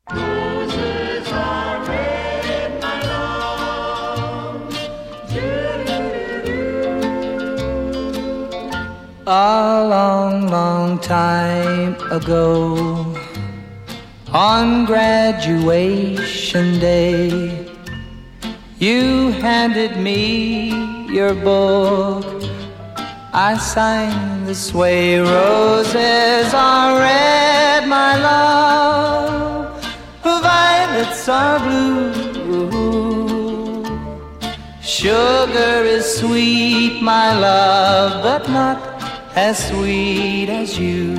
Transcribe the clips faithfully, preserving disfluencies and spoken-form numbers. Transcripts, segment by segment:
Roses are red, my love. A long, long time ago, on graduation day, you handed me your book. I signed this way: roses are red, my love. Violets are blue. Sugar is sweet, my love, but not as sweet as you.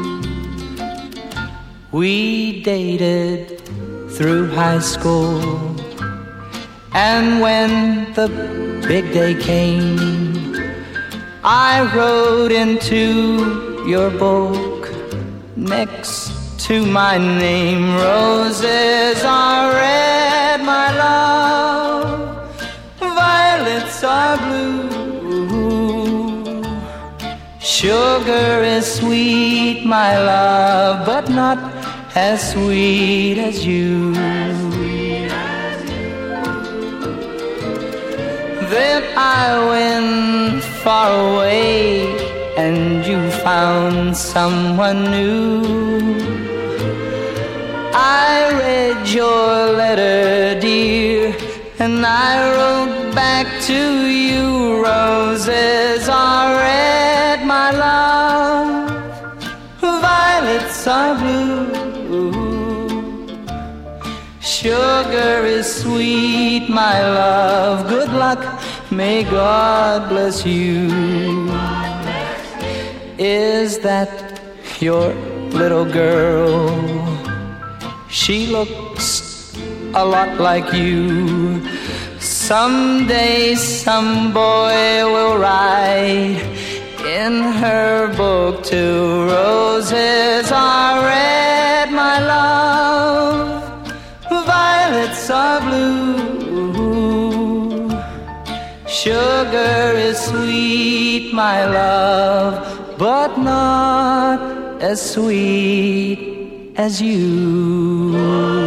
We dated through high school, and when the big day came, I wrote into your book next to my name: roses are red, my love. Violets are blue. Sugar is sweet, my love, but not as sweet as you. Then I went far away, and you found someone new. I read your letter, dear, and I wrote back to you: roses are red, my love. Violets are blue. Sugar is sweet, my love. Good luck, may God bless you. Is that your little girl? She looks a lot like you. Someday some boy will write in her book too: roses are red, my love. Violets are blue. Sugar is sweet, my love, but not as sweet as you.